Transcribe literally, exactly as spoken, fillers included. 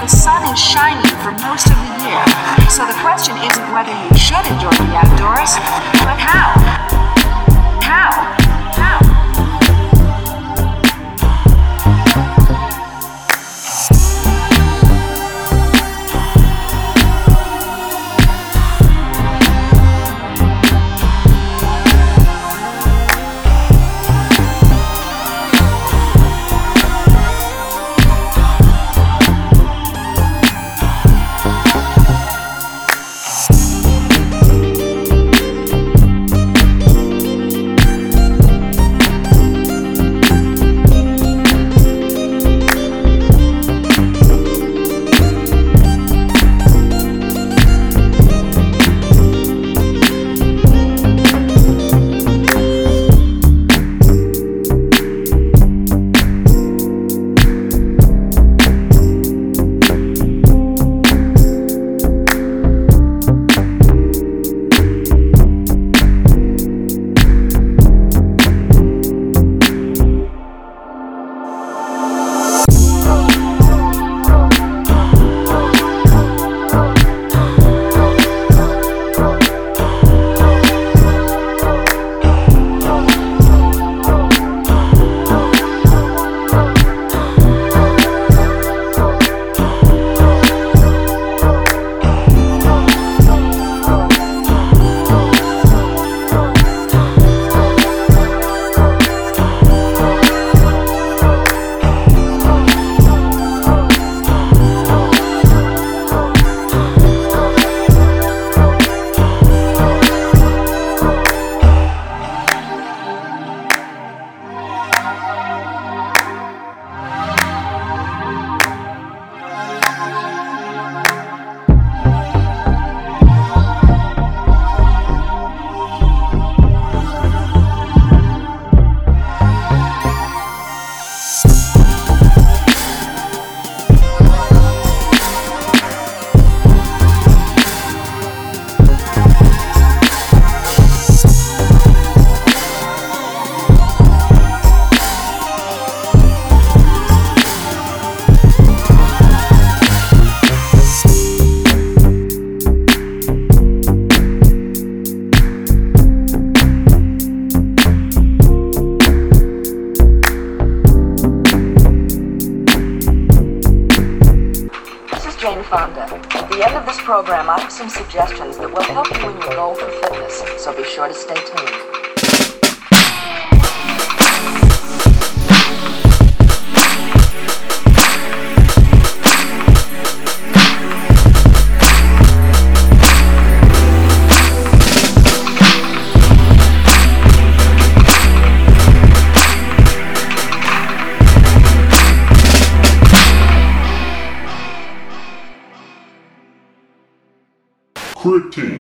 sun is shining for most of the year. So the question isn't whether you should enjoy the outdoors, but how? How? How? Jane Fonda. At the end of this program, I have some suggestions that will help you in your goal for fitness, so be sure to stay tuned. Critic Team.